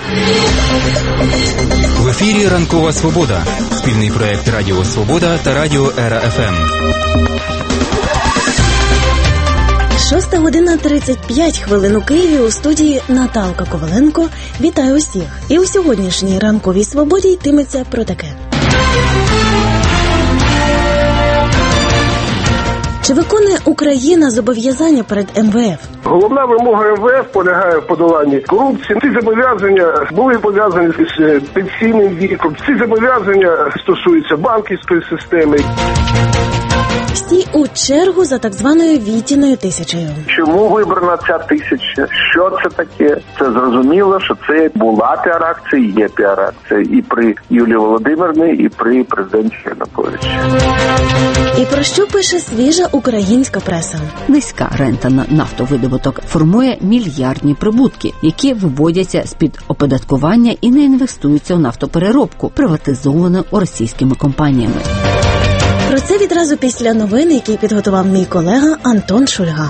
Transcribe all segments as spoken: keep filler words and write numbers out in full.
В ефірі «Ранкова Свобода». Спільний проєкт Радіо Свобода та Радіо Ера еф ем. Шоста година тридцять п'ять хвилин у Києві. У студії Наталка Коваленко. Вітаю усіх. І у сьогоднішній «Ранковій Свободі» йтиметься про таке. Чи виконує Україна зобов'язання перед ем ве еф? Головна вимога ем ве еф полягає в подоланні корупції. Ці зобов'язання були пов'язані з пенсійним віком. Ці зобов'язання стосуються банківської системи. Всі у чергу за так званою Вітіною тисячею. Чому вибрана ця тисяча? Що це таке? Це зрозуміло, що це була піар-акція, є піар-акція і при Юлії Володимирівні, і при президенті Януковичі. І про що пише свіжа українська преса? Низька рента на нафтовидобуток формує мільярдні прибутки, які виводяться з-під оподаткування і не інвестуються у нафтопереробку, приватизовану російськими компаніями. Про це відразу після новин, які підготував мій колега Антон Шульга.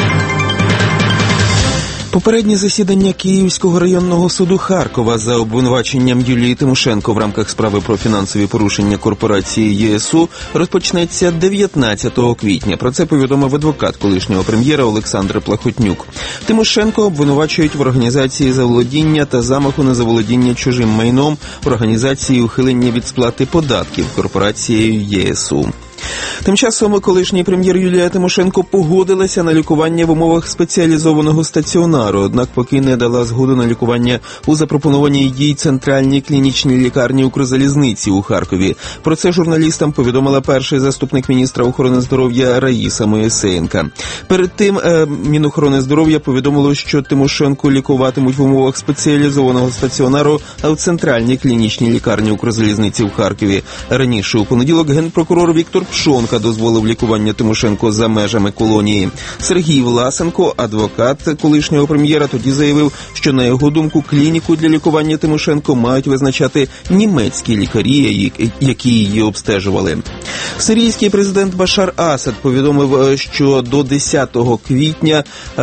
Попереднє засідання Київського районного суду Харкова за обвинуваченням Юлії Тимошенко в рамках справи про фінансові порушення корпорації є ес у розпочнеться дев'ятнадцятого квітня. Про це повідомив адвокат колишнього прем'єра Олександр Плахотнюк. Тимошенко обвинувачують в організації заволодіння та замаху на заволодіння чужим майном, організації ухилення від сплати податків корпорацією є ес у. Тим часом колишній прем'єр Юлія Тимошенко погодилася на лікування в умовах спеціалізованого стаціонару, однак поки не дала згоду на лікування у запропонованій їй центральній клінічній лікарні Укрзалізниці у Харкові. Про це журналістам повідомила перший заступник міністра охорони здоров'я Раїса Моїсеєнка. Перед тим Мінохорони здоров'я повідомило, що Тимошенко лікуватимуть в умовах спеціалізованого стаціонару, а в центральній клінічній лікарні Укрзалізниці в Харкові. Раніше у понеділок генпрокурор Віктор Пшонка дозволив лікування Тимошенко за межами колонії. Сергій Власенко, адвокат колишнього прем'єра, тоді заявив, що, на його думку, клініку для лікування Тимошенко мають визначати німецькі лікарі, які її обстежували. Сирійський президент Башар Асад повідомив, що до десятого квітня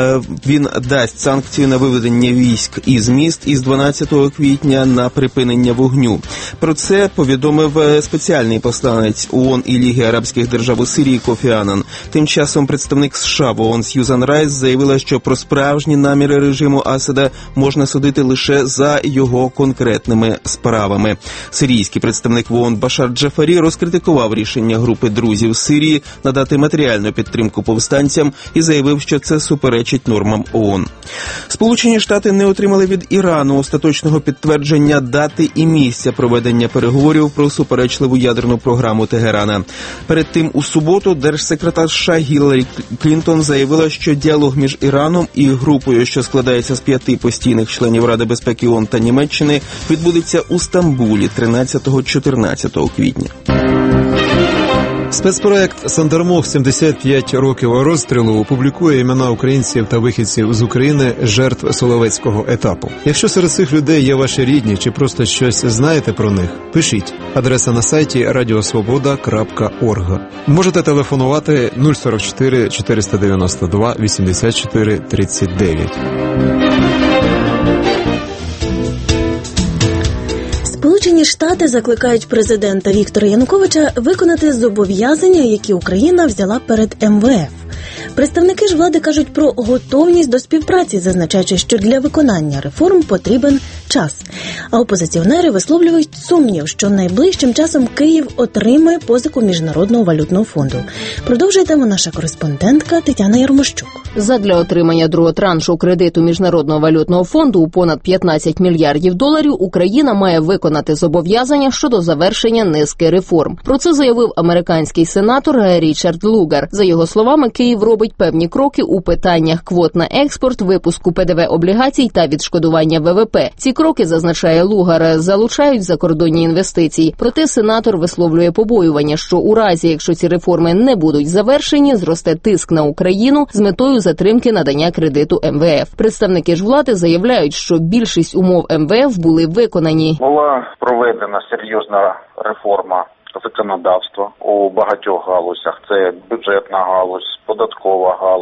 він дасть санкції на виведення військ із міст, із дванадцятого квітня на припинення вогню. Про це повідомив спеціальний посланець ООН і Ліги Арабських держав у Сирії Кофі Аннан. Тим часом представник США в ООН Сьюзан Райс заявила, що про справжні наміри режиму Асада можна судити лише за його конкретними справами. Сирійський представник в ООН Башар Джафарі розкритикував рішення групи друзів Сирії надати матеріальну підтримку повстанцям і заявив, що це суперечить нормам ООН. Сполучені Штати не отримали від Ірану остаточного підтвердження дати і місця проведення переговорів про суперечливу ядерну програму Тегерана. Перед тим у суботу держсекретар США Гілларі Клінтон заявила, що діалог між Іраном і групою, що складається з п'яти постійних членів Ради безпеки ООН та Німеччини, відбудеться у Стамбулі тринадцятого-чотирнадцятого квітня. Спецпроект «Сандармох. сімдесят п'ять років розстрілу» опублікує імена українців та вихідців з України, жертв Соловецького етапу. Якщо серед цих людей є ваші рідні чи просто щось знаєте про них, пишіть. Адреса на сайті радіосвобода крапка орг. Можете телефонувати нуль сорок чотири чотириста дев'яносто два вісімдесят чотири тридцять дев'ять. Сполучені Штати закликають президента Віктора Януковича виконати зобов'язання, які Україна взяла перед ем ве еф. Представники ж влади кажуть про готовність до співпраці, зазначаючи, що для виконання реформ потрібен час. А опозиціонери висловлюють сумнів, що найближчим часом Київ отримає позику Міжнародного валютного фонду. Продовжує тему наша кореспондентка Тетяна Ярмощук. Задля отримання другого траншу кредиту Міжнародного валютного фонду у понад п'ятнадцять мільярдів доларів Україна має виконати зобов'язання щодо завершення низки реформ. Про це заявив американський сенатор Річард Лугар. За його словами, Київ робить певні кроки у питаннях квот на експорт, випуску пе де ве облігацій та відшкодування ве ве пе. Ці кроки, зазначає Лугар, залучають закордонні інвестиції. Проте сенатор висловлює побоювання, що у разі, якщо ці реформи не будуть завершені, зросте тиск на Україну з метою затримки надання кредиту ем ве еф. Представники ж влади заявляють, що більшість умов ем ве еф були виконані. Була проведена серйозна реформа законодавства у багатьох галузях. Це бюджетна галузь, податкова галузь,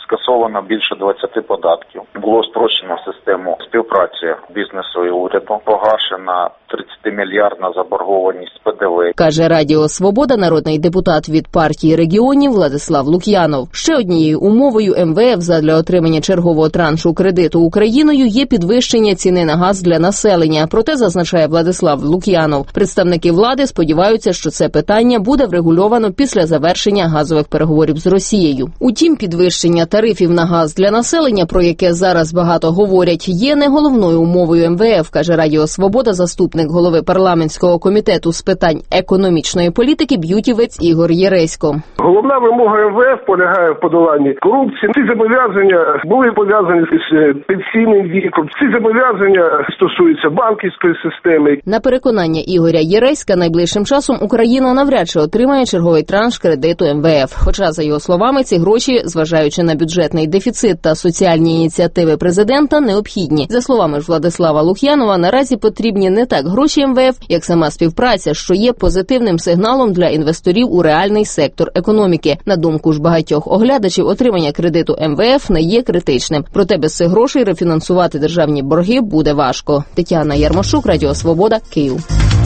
скасовано більше двадцяти податків. Було спрощено систему співпраці бізнесу і уряду. Погашена тридцятимільярдна заборгованість Пе Де Ве. Каже Радіо Свобода народний депутат від партії регіонів Владислав Лук'янов. Ще однією умовою Ем Ве Еф задля отримання чергового траншу кредиту Україною є підвищення ціни на газ для населення. Проте, зазначає Владислав Лук'янов, представники влади сподіваються, що це питання буде врегульовано після завершення газових переговорів з Росією. Утім, підвищення тарифів на газ для населення, про яке зараз багато говорять, є не головною умовою Ем Ве Еф, каже Радіо Свобода заступник голови парламентського комітету з питань економічної політики Б'ютівець Ігор Єресько. Головна вимога Ем Ве Еф полягає в подоланні корупції. Ці зобов'язання були пов'язані з пенсійним віком. Ці зобов'язання стосуються банківської системи. На переконання Ігоря Єреська, найближчим часом Україна навряд чи отримає черговий транш кредиту Ем Ве Еф. Хоча, за його словами, ці гроші, зважаючи на бюджетний дефіцит та соціальні ініціативи президента, необхідні. За словами ж Владислава Лук'янова, наразі потрібні не так гроші Ем Ве Еф, як сама співпраця, що є позитивним сигналом для інвесторів у реальний сектор економіки. На думку ж багатьох оглядачів, отримання кредиту Ем Ве Еф не є критичним. Проте без цих грошей рефінансувати державні борги буде важко. Тетяна Ярмошук, Радіо Свобода, Київ.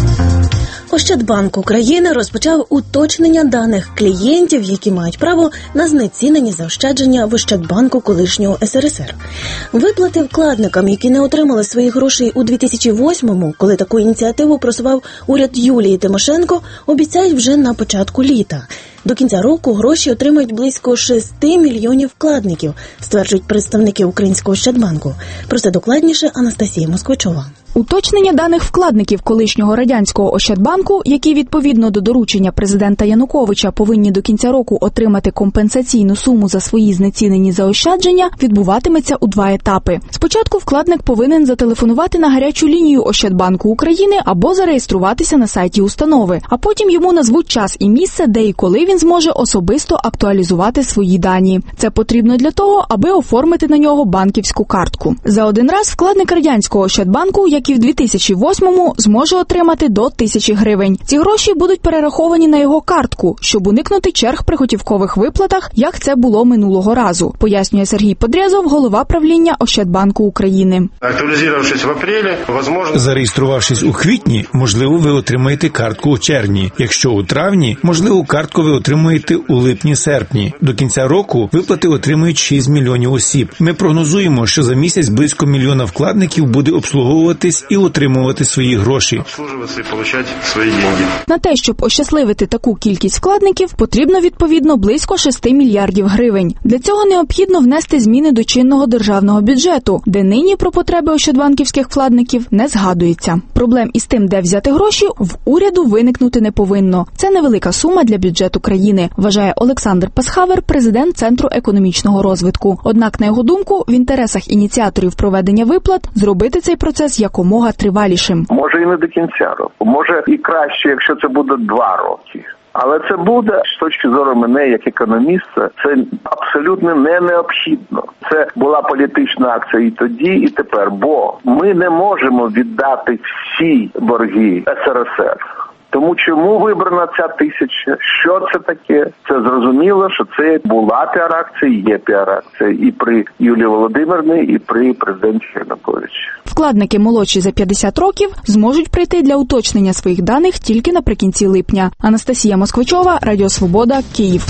Ощадбанк України розпочав уточнення даних клієнтів, які мають право на знецінені заощадження в Ощадбанку колишнього Ес Ер Ес Ер. Виплати вкладникам, які не отримали своїх грошей у дві тисячі восьмому, коли таку ініціативу просував уряд Юлії Тимошенко, обіцяють вже на початку літа. До кінця року гроші отримають близько шести мільйонів вкладників, стверджують представники Українського Ощадбанку. Про це докладніше Анастасія Москвичова. Уточнення даних вкладників колишнього радянського Ощадбанку, які відповідно до доручення президента Януковича повинні до кінця року отримати компенсаційну суму за свої знецінені заощадження, відбуватиметься у два етапи. Спочатку вкладник повинен зателефонувати на гарячу лінію Ощадбанку України або зареєструватися на сайті установи, а потім йому назвуть час і місце, де і коли він зможе особисто актуалізувати свої дані. Це потрібно для того, аби оформити на нього банківську картку. За один раз вкладник радянського Ощадбанку, як і в дві тисячі восьмому, зможе отримати до тисячі гривень. Ці гроші будуть перераховані на його картку, щоб уникнути черг при готівкових виплатах, як це було минулого разу, пояснює Сергій Подрязов, голова правління Ощадбанку України. Актуалізувавшись в апрелі, можливо... Зареєструвавшись у квітні, можливо, ви отримаєте картку у червні. Якщо у травні, можливо, картку ви отримуєте у липні-серпні. До кінця року виплати отримують шість мільйонів осіб. Ми прогнозуємо, що за місяць близько мільйона вкладників буде обслуговуватись і отримувати свої гроші. Обслуговуватися і отримати свої гроші. На те, щоб ощасливити таку кількість вкладників, потрібно відповідно близько шести мільярдів гривень. Для цього необхідно внести зміни до чинного державного бюджету, де нині про потреби ощадбанківських вкладників не згадується. Проблем із тим, де взяти гроші, в уряду виникнути не повинно. Це невелика сума для бюджету країни, вважає Олександр Пасхавер, президент Центру економічного розвитку. Однак, на його думку, в інтересах ініціаторів проведення виплат зробити цей процес якомога тривалішим. Може і не до кінця року. Може і краще, якщо це буде два роки. Але це буде, з точки зору мене, як економіста, це абсолютно не необхідно. Це була політична акція і тоді, і тепер. Бо ми не можемо віддати всі борги Ес Ер Ес Ер. Тому чому вибрана ця тисяча? Що це таке? Це зрозуміло, що це була піар-акція, є піар-акція і при Юлії Володимирівні, і при президенті Януковичі. Вкладники молодші за п'ятдесят років зможуть прийти для уточнення своїх даних тільки наприкінці липня. Анастасія Москвичова, Радіо Свобода, Київ.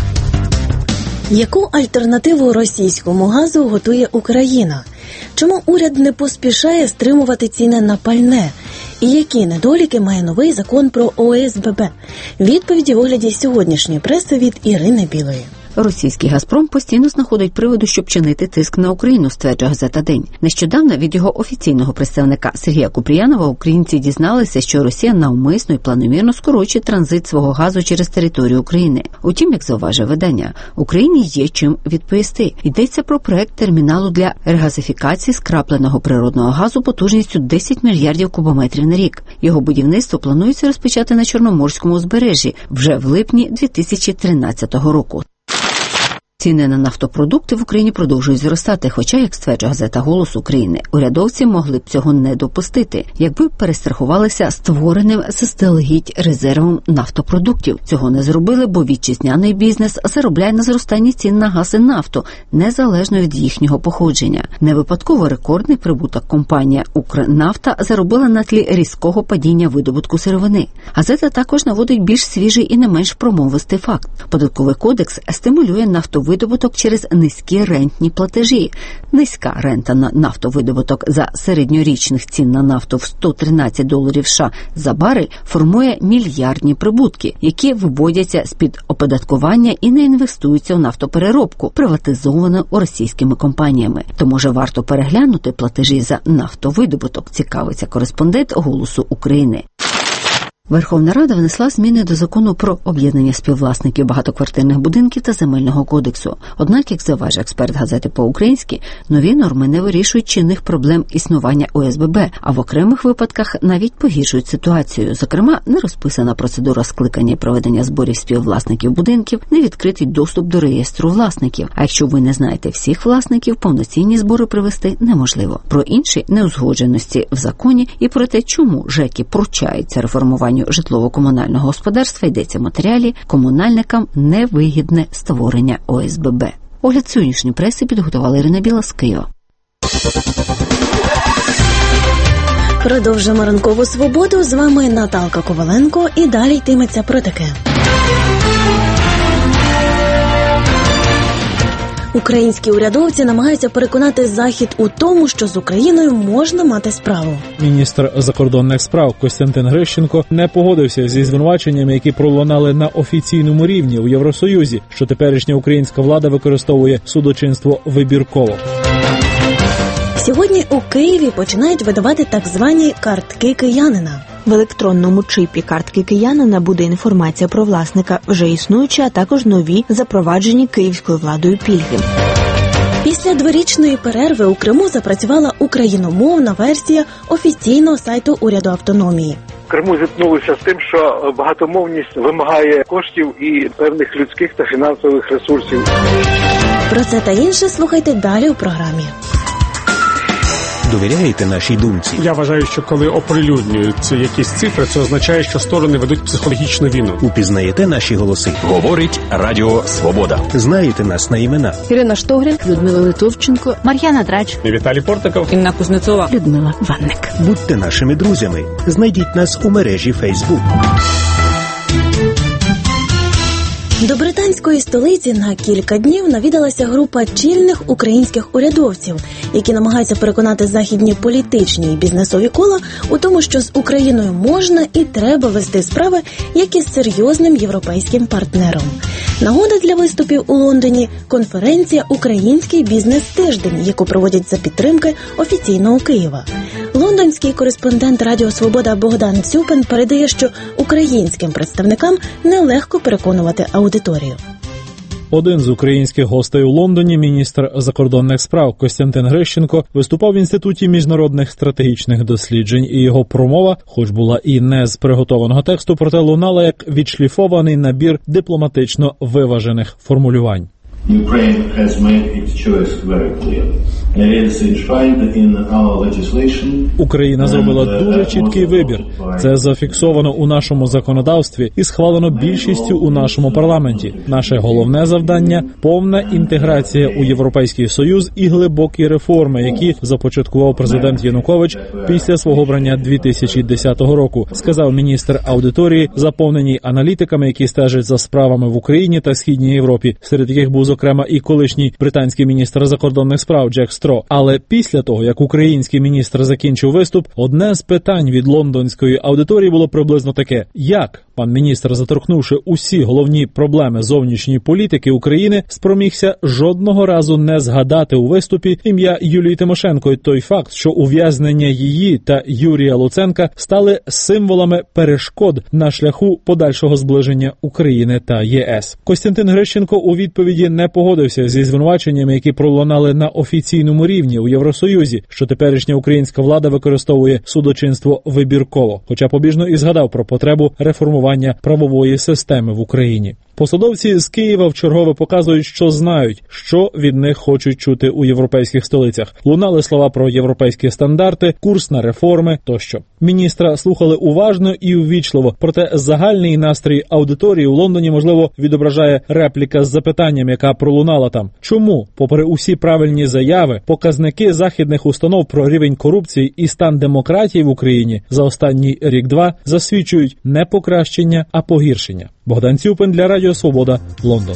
Яку альтернативу російському газу готує Україна? Чому уряд не поспішає стримувати ціни на пальне? І які недоліки має новий закон про О Ес Бе Бе? Відповіді в огляді сьогоднішньої преси від Ірини Білої. Російський «Газпром» постійно знаходить приводу, щоб чинити тиск на Україну, стверджує газета «День». Нещодавно від його офіційного представника Сергія Купріянова українці дізналися, що Росія навмисно і планомірно скорочує транзит свого газу через територію України. Утім, як зауважує видання, Україні є чим відповісти. Йдеться про проект терміналу для регазифікації скрапленого природного газу потужністю десять мільярдів кубометрів на рік. Його будівництво планується розпочати на Чорноморському узбережжі вже в липні дві тисячі тринадцятого року. Ціни на нафтопродукти в Україні продовжують зростати, хоча, як стверджує газета «Голос України», урядовці могли б цього не допустити, якби перестрахувалися створеним заздалегідь резервом нафтопродуктів. Цього не зробили, бо вітчизняний бізнес заробляє на зростанні цін на газ і нафту, незалежно від їхнього походження. Не випадково рекордний прибуток компанія «Укрнафта» заробила на тлі різкого падіння видобутку сировини. Газета також наводить більш свіжий і не менш промовистий факт. Податковий кодекс стимулює нафтовидобуток через низькі рентні платежі. Низька рента на нафтовидобуток за середньорічних цін на нафту в сто тринадцять доларів США за барель формує мільярдні прибутки, які виводяться з-під оподаткування і не інвестуються в нафтопереробку, приватизовану російськими компаніями. То, може, варто переглянути платежі за нафтовидобуток, цікавиться кореспондент «Голосу України». Верховна Рада внесла зміни до закону про об'єднання співвласників багатоквартирних будинків та земельного кодексу. Однак, як зауважує експерт газети «По-українськи», нові норми не вирішують чинних проблем існування О С Б Б, а в окремих випадках навіть погіршують ситуацію. Зокрема, не розписана процедура скликання і проведення зборів співвласників будинків, не відкритий доступ до реєстру власників. А якщо ви не знаєте всіх власників, повноцінні збори провести неможливо. Про інші неузгодженості в законі і про те, чому ЖЕКи пручаються реформуванню житлово-комунального господарства, йдеться в матеріалі «Комунальникам невигідне створення О С Б Б». Огляд сьогоднішньої преси підготувала Ірина Біла з Києва. Продовжимо ранкову свободу. З вами Наталка Коваленко і далі йтиметься про таке. Українські урядовці намагаються переконати Захід у тому, що з Україною можна мати справу. Міністр закордонних справ Костянтин Грищенко не погодився зі звинуваченнями, які пролунали на офіційному рівні у Євросоюзі, що теперішня українська влада використовує судочинство вибірково. Сьогодні у Києві починають видавати так звані картки киянина. В електронному чипі картки киянина буде інформація про власника, вже існуючі, а також нові, запроваджені київською владою пільги. Після дворічної перерви у Криму запрацювала україномовна версія офіційного сайту уряду автономії. В Криму зіткнулися з тим, що багатомовність вимагає коштів і певних людських та фінансових ресурсів. Про це та інше слухайте далі у програмі. Довіряєте нашій думці? Я вважаю, що коли оприлюднюють якісь цифри, це означає, що сторони ведуть психологічну війну. Упізнаєте наші голоси? Говорить Радіо Свобода. Знаєте нас на імена? Ірина Штогрін, Людмила Литовченко, Мар'яна Драч, Віталій Портиков, Інна Кузнецова, Людмила Ванник. Будьте нашими друзями. Знайдіть нас у мережі Фейсбук. До британської столиці на кілька днів навідалася група чільних українських урядовців, які намагаються переконати західні політичні і бізнесові кола у тому, що з Україною можна і треба вести справи, як із серйозним європейським партнером. Нагода для виступів у Лондоні – конференція «Український бізнес-тиждень», яку проводять за підтримки офіційного Києва. Лондонський кореспондент Радіо Свобода Богдан Цюпин передає, що українським представникам нелегко переконувати аудиторію. Один з українських гостей у Лондоні, міністр закордонних справ Костянтин Грищенко, виступав в Інституті міжнародних стратегічних досліджень, і його промова, хоч була і не з приготованого тексту, проте лунала як відшліфований набір дипломатично виважених формулювань. Ukraine has made its choice very clear. It is enshrined in our legislation. Україна зробила дуже чіткий вибір. Це зафіксовано у нашому законодавстві і схвалено більшістю у нашому парламенті. Наше головне завдання – повна інтеграція у Європейський Союз і глибокі реформи, які започаткував президент Янукович після свого обрання дві тисячі десятого року, сказав міністр аудиторії, заповненій аналітиками, які стежать за справами в Україні та Східній Європі, серед яких був, зокрема, і колишній британський міністр закордонних справ Джек Стро. Але після того, як український міністр закінчив виступ, одне з питань від лондонської аудиторії було приблизно таке: як пан міністр, заторкнувши усі головні проблеми зовнішньої політики України, спромігся жодного разу не згадати у виступі ім'я Юлії Тимошенко і той факт, що ув'язнення її та Юрія Луценка стали символами перешкод на шляху подальшого зближення України та Є Ес. Костянтин Грищенко у відповіді не погодився зі звинуваченнями, які пролунали на офіційному рівні у Євросоюзі, що теперішня українська влада використовує судочинство вибірково, хоча побіжно і згадав про потребу реформування правової системи в Україні. Посадовці з Києва вчергове показують, що знають, що від них хочуть чути у європейських столицях. Лунали слова про європейські стандарти, курс на реформи тощо. Міністра слухали уважно і ввічливо, проте загальний настрій аудиторії у Лондоні, можливо, відображає репліка з запитанням, яка пролунала там. Чому, попри усі правильні заяви, показники західних установ про рівень корупції і стан демократії в Україні за останній рік-два засвідчують не покращення, а погіршення? Богдан Цюпин для Радіо Свобода, Лондон.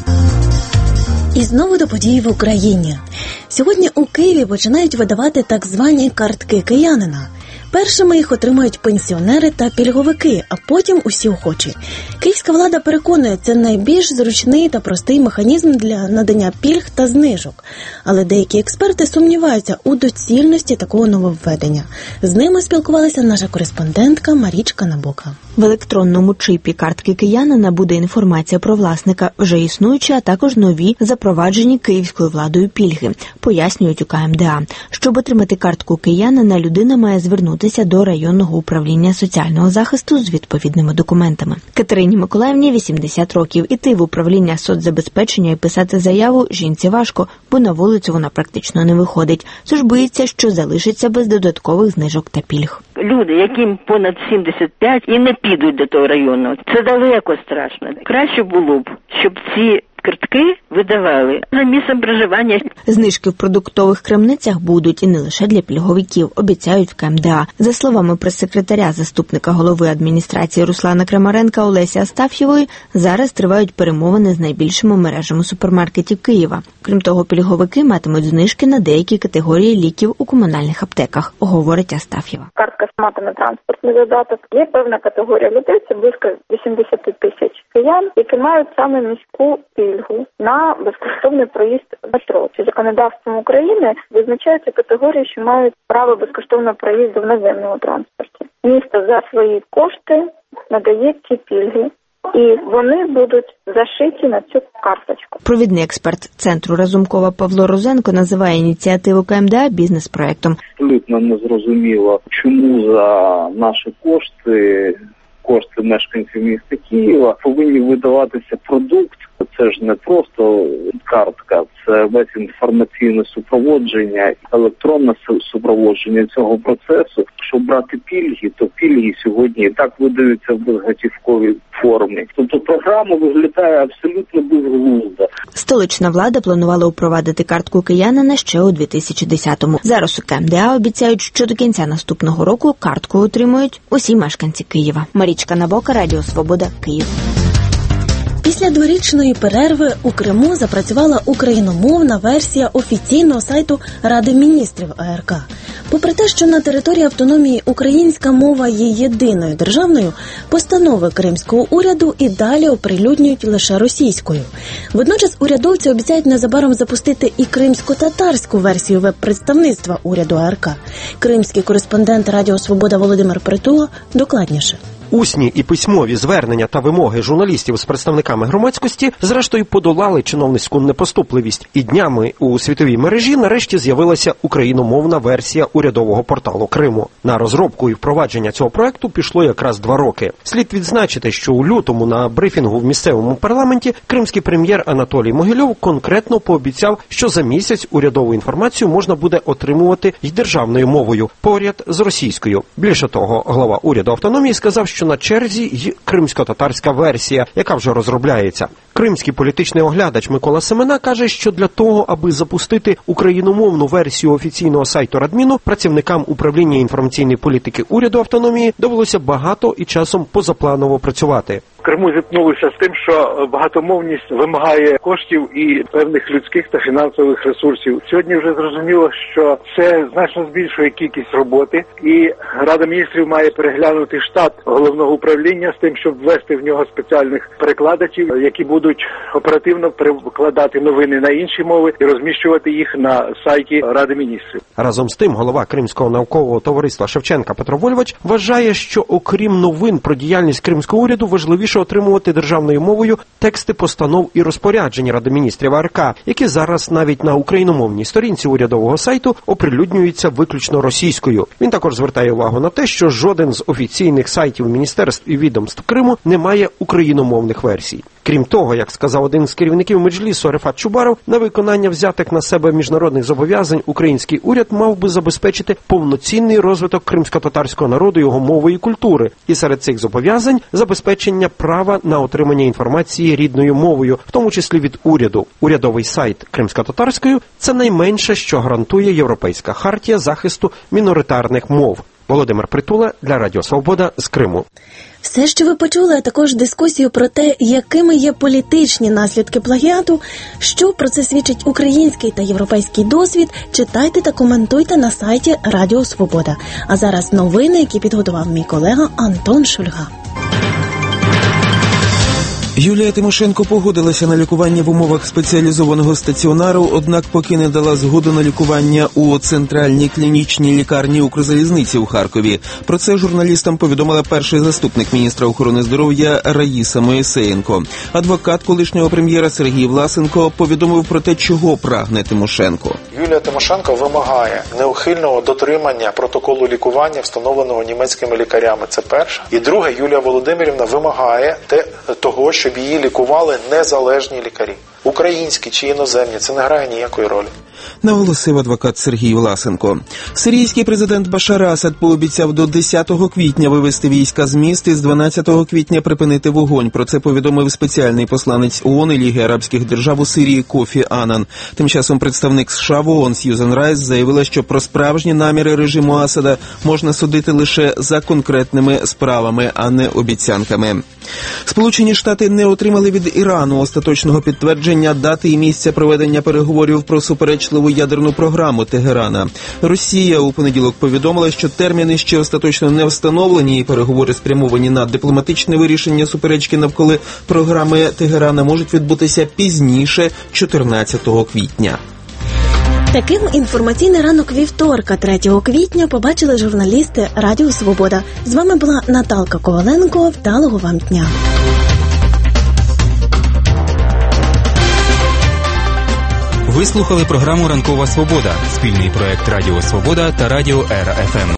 І знову до подій в Україні. Сьогодні у Києві починають видавати так звані картки киянина. Першими їх отримають пенсіонери та пільговики, а потім усі охочі. Київська влада переконує, це найбільш зручний та простий механізм для надання пільг та знижок. Але деякі експерти сумніваються у доцільності такого нововведення. З ними спілкувалася наша кореспондентка Марічка Набока. В електронному чипі картки киянина буде інформація про власника, вже існуючі, а також нові, запроваджені київською владою пільги, пояснюють у Ка Ем Де А. Щоб отримати картку киянина, людина має звернутися до районного управління соціального захисту з відповідними документами. Катерині Миколаївні вісімдесят років. Іти в управління соцзабезпечення і писати заяву жінці важко, бо на вулицю вона практично не виходить. Тож боїться, що залишиться без додаткових знижок та пільг. Люди, яким понад сімдесят п'ять і не підуть до того району, це далеко страшно. Краще було б, щоб ці картки видавали за місцем проживання. Знижки в продуктових крамницях будуть і не лише для пільговиків, обіцяють в Ка Ем Де А. За словами прес-секретаря, заступника голови адміністрації Руслана Крамаренка Олесі Астаф'євої, зараз тривають перемовини з найбільшими мережами супермаркетів Києва. Крім того, пільговики матимуть знижки на деякі категорії ліків у комунальних аптеках, говорить Астаф'єва. Картка матиме транспортний додаток. Є певна категорія людей, це близько вісімдесят тисяч киян, які мають саме міську пільгу на безкоштовний проїзд в метро. Законодавством України визначаються категорії, що мають право безкоштовного проїзду в наземному транспорті. Місто за свої кошти надає ці пільги, і вони будуть зашиті на цю карточку. Провідний експерт Центру Разумкова Павло Розенко називає ініціативу Ка Ем Де А бізнес-проектом. Абсолютно незрозуміло, чому за наші кошти, кошти мешканців міста Києва повинні видаватися продукт. Це ж не просто картка, це весь інформаційне супроводження, електронне супроводження цього процесу. Щоб брати пільги, то пільги сьогодні і так видаються в безготівковій формі. Тобто програма виглядає абсолютно безглуздо. Столична влада планувала упровадити картку киянина ще у дві тисячі десятому. Зараз у Ка Ем Де А обіцяють, що до кінця наступного року картку отримують усі мешканці Києва. Марічка Набока, Радіо Свобода, Київ. Після дворічної перерви у Криму запрацювала україномовна версія офіційного сайту Ради міністрів А Р Ка. Попри те, що на території автономії українська мова є єдиною державною, постанови кримського уряду і далі оприлюднюють лише російською. Водночас урядовці обіцяють незабаром запустити і кримсько-татарську версію веб-представництва уряду А Р Ка. Кримський кореспондент Радіо Свобода Володимир Притула докладніше. Усні і письмові звернення та вимоги журналістів з представниками громадськості зрештою подолали чиновницьку непоступливість. І днями у світовій мережі нарешті з'явилася україномовна версія урядового порталу Криму. На розробку і впровадження цього проекту пішло якраз два роки. Слід відзначити, що у лютому на брифінгу в місцевому парламенті кримський прем'єр Анатолій Могильов конкретно пообіцяв, що за місяць урядову інформацію можна буде отримувати й державною мовою, поряд з російською. Більше того, глава уряду автономії сказав, що на черзі й кримсько-татарська версія, яка вже розробляється. Кримський політичний оглядач Микола Семена каже, що для того, аби запустити україномовну версію офіційного сайту Радміну, працівникам управління інформаційної політики уряду автономії довелося багато і часом позапланово працювати. В Криму зіткнулися з тим, що багатомовність вимагає коштів і певних людських та фінансових ресурсів. Сьогодні вже зрозуміло, що це значно збільшує кількість роботи, і Рада міністрів має переглянути штат головного управління з тим, щоб ввести в нього спеціальних перекладачів, які будуть оперативно перекладати новини на інші мови і розміщувати їх на сайті Ради міністрів. Разом з тим, голова Кримського наукового товариства Шевченка Петро Вольвач вважає, що окрім новин про діяльність кримського уряду, важливіше отримувати державною мовою тексти постанов і розпоряджень Ради міністрів А Р Ка, які зараз навіть на україномовній сторінці урядового сайту оприлюднюються виключно російською. Він також звертає увагу на те, що жоден з офіційних сайтів міністерств і відомств Криму не має україномовних версій. Крім того, як сказав один з керівників Меджлісу Рефат Чубаров, на виконання взятих на себе міжнародних зобов'язань український уряд мав би забезпечити повноцінний розвиток кримсько-татарського народу, його мови і культури. І серед цих зобов'язань забезпечення права на отримання інформації рідною мовою, в тому числі від уряду. Урядовий сайт кримсько-татарською – це найменше, що гарантує Європейська хартія захисту міноритарних мов. Володимир Притула для Радіо Свобода з Криму. Все, що ви почули, а також дискусію про те, якими є політичні наслідки плагіату, що про це свідчить український та європейський досвід, читайте та коментуйте на сайті Радіо Свобода. А зараз новини, які підготував мій колега Антон Шульга. Юлія Тимошенко погодилася на лікування в умовах спеціалізованого стаціонару, однак поки не дала згоду на лікування у центральній клінічній лікарні Укрзалізниці у Харкові. Про це журналістам повідомила перший заступник міністра охорони здоров'я Раїса Моїсеєнко. Адвокат колишнього прем'єра Сергій Власенко повідомив про те, чого прагне Тимошенко. Юлія Тимошенко вимагає неухильного дотримання протоколу лікування, встановленого німецькими лікарями. Це перше. І друге, Юлія Володимирівна вимагає те, того, щоб її лікували незалежні лікарі. Українські чи іноземні, це не грає ніякої ролі. Наголосив адвокат Сергій Власенко. Сирійський президент Башар Асад пообіцяв до десятого квітня вивести війська з міст і з дванадцятого квітня припинити вогонь. Про це повідомив спеціальний посланець ООН і Ліги Арабських Держав у Сирії Кофі Анан. Тим часом представник США в ООН Сьюзен Райс заявила, що про справжні наміри режиму Асада можна судити лише за конкретними справами, а не обіцянками. Сполучені Штати не отримали від Ірану остаточного підтвердження дати і місця проведення переговорів про суперечливу ядерну програму Тегерана. Росія у понеділок повідомила, що терміни ще остаточно не встановлені і переговори, спрямовані на дипломатичне вирішення суперечки навколо програми Тегерана, можуть відбутися пізніше, чотирнадцятого квітня. Таким інформаційний ранок вівторка, третього квітня, побачили журналісти Радіо Свобода. З вами була Наталка Коваленко. Вдалого вам дня. Ви слухали програму «Ранкова Свобода» – спільний проект Радіо Свобода та Радіо Ера Еф Ем.